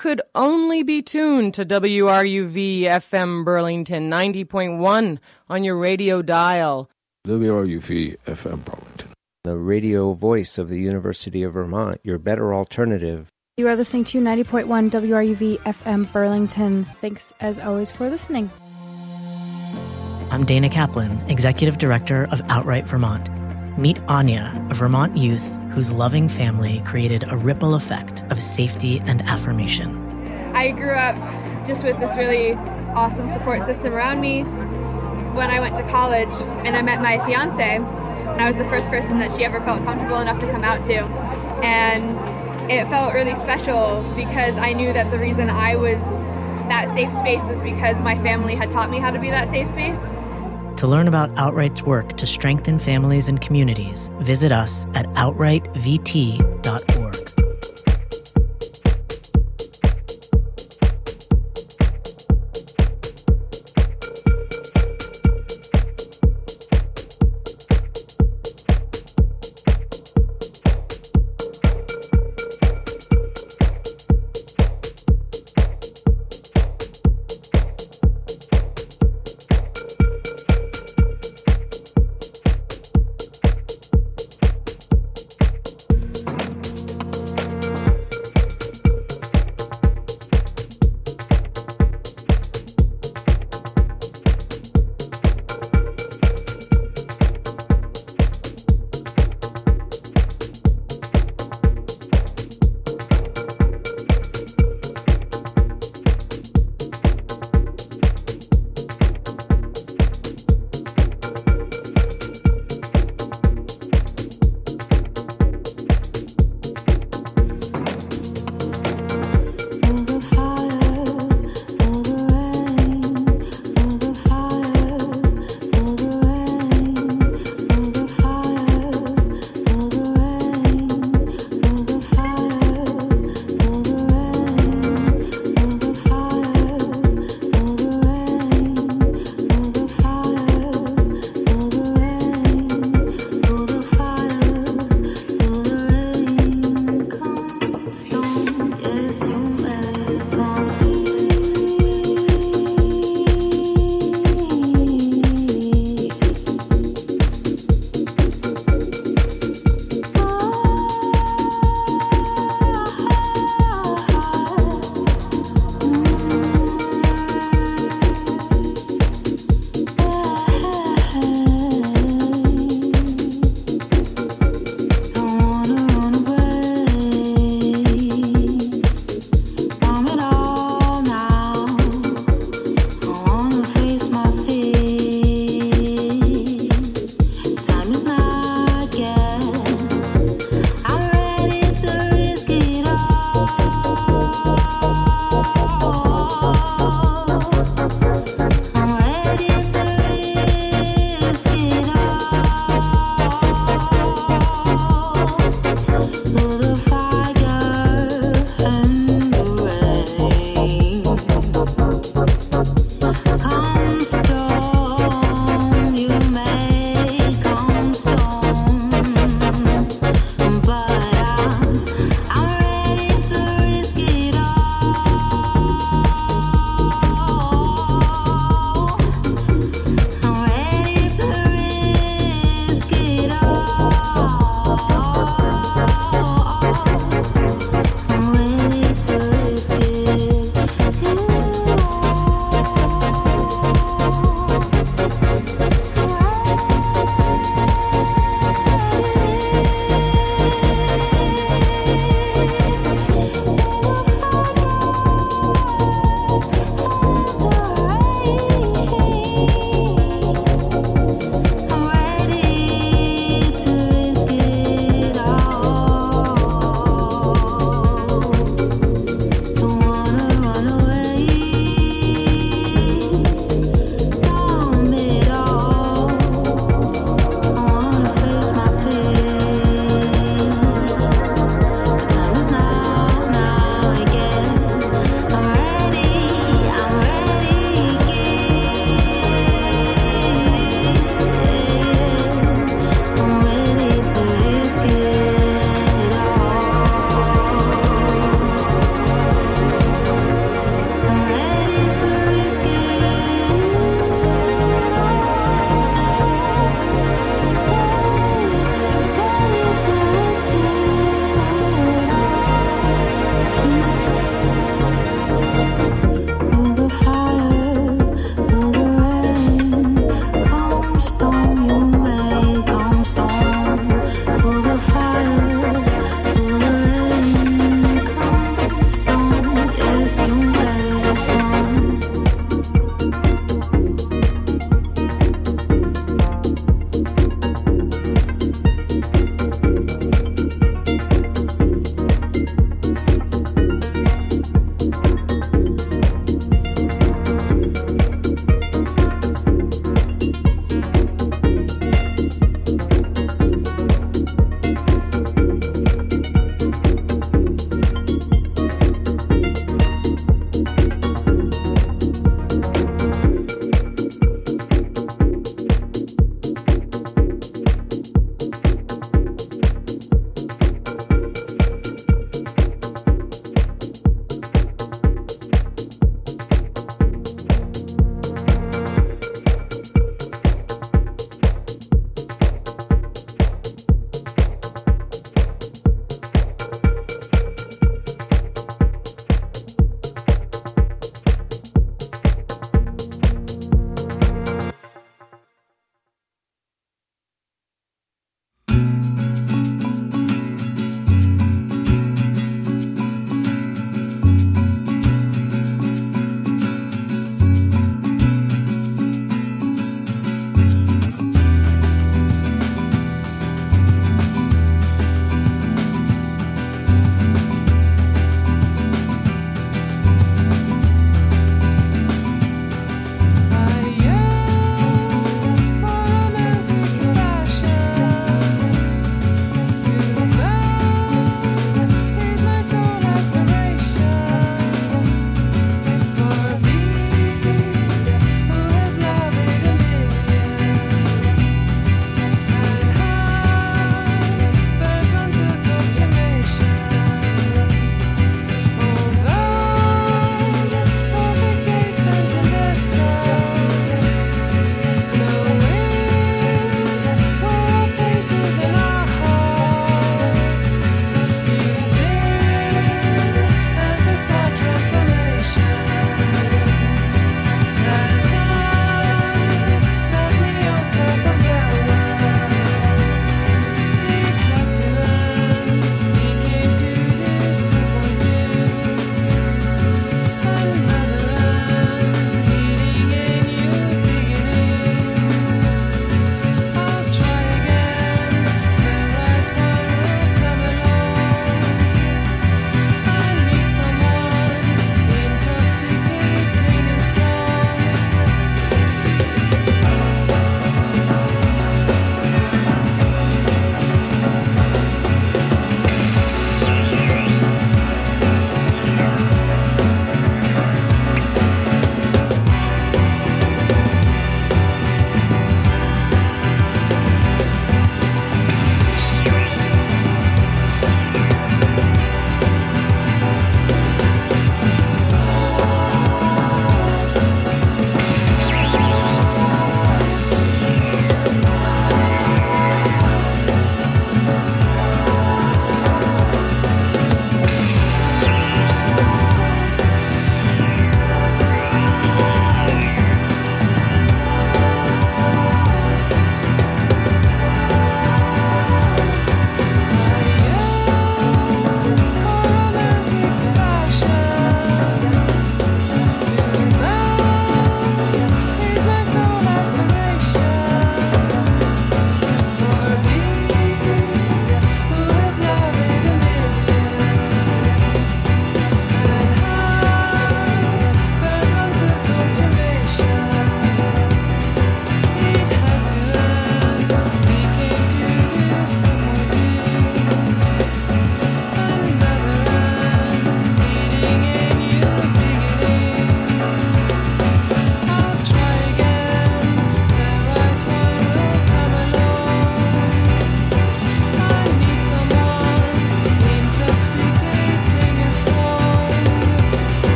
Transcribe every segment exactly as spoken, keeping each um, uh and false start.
could only be tuned to W R U V F M Burlington ninety point one on your radio dial. W R U V F M Burlington, the radio voice of the University of Vermont, your better alternative. You are listening to ninety point one W R U V F M Burlington. Thanks, as always, for listening. I'm Dana Kaplan, Executive Director of Outright Vermont. Meet Anya, a Vermont youth whose loving family created a ripple effect of safety and affirmation. I grew up just with this really awesome support system around me. When I went to college and I met my fiance, and I was the first person that she ever felt comfortable enough to come out to. And it felt really special because I knew that the reason I was that safe space was because my family had taught me how to be that safe space. To learn about Outright's work to strengthen families and communities, visit us at outright v t dot org.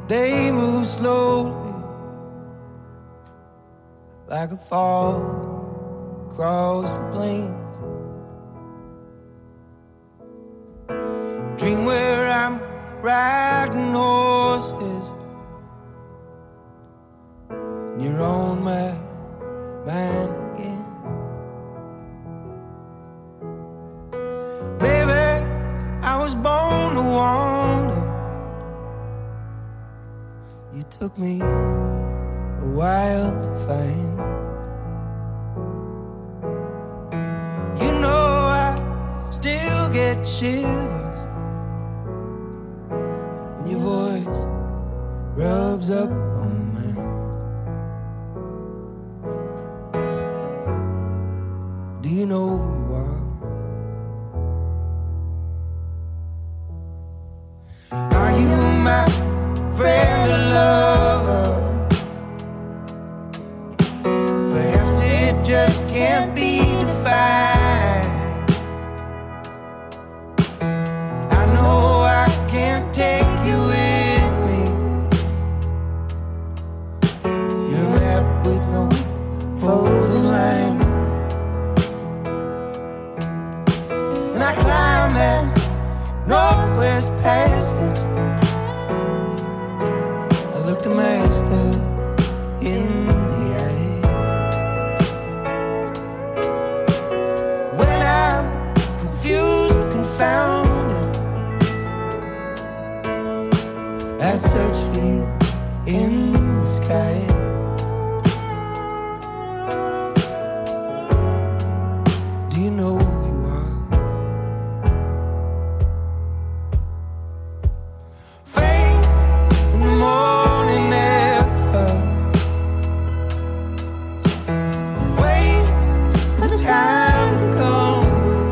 They move slowly, like a fall across the plains. Dream where I'm riding horses, and you're on my mind again. Maybe I was born to wander. You took me a while to find. You know I still get shivers when your voice rubs up on mine. Do you know who you are? Are you my friend or lover? Perhaps it just can't be defined. I know I can't take you with me. You're a map with no folding lines, and I climb that Northwest Passage. I look the master in the eye. When I'm confused, confounded, I search for you in the sky. Do you know who you are? Faith in the morning after. Wait for the time to come.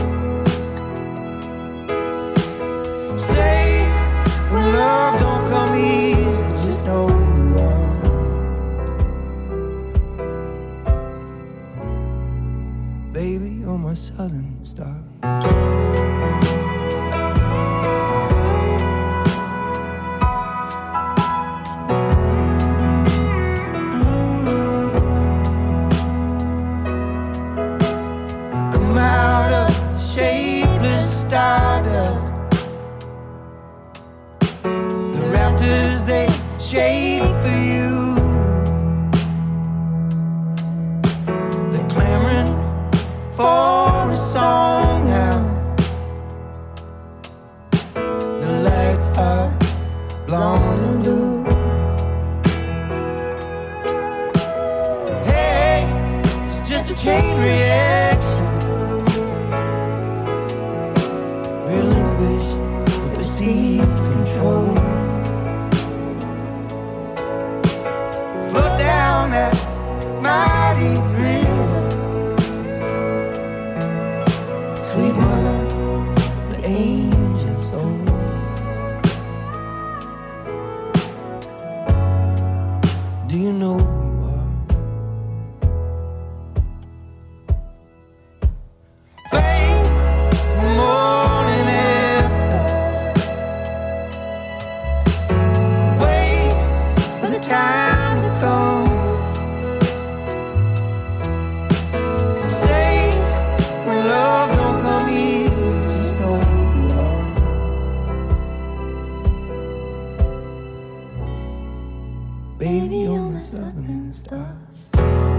Say when love don't come easy, just know who you are. Baby, you're my southern star. Come out of the shapeless stardust. The rafters, they shade for you. They're clamoring for a song now. The lights are blown and blue. Hey, it's just a chain reaction. Relinquish the perceived control. Float down that mighty river. Sweet mother, the angel's own. Do you know who you are? Faith in the morning after. Wait for the time to come. Say when love don't come easy, just know who you are. Baby, you're my southern star.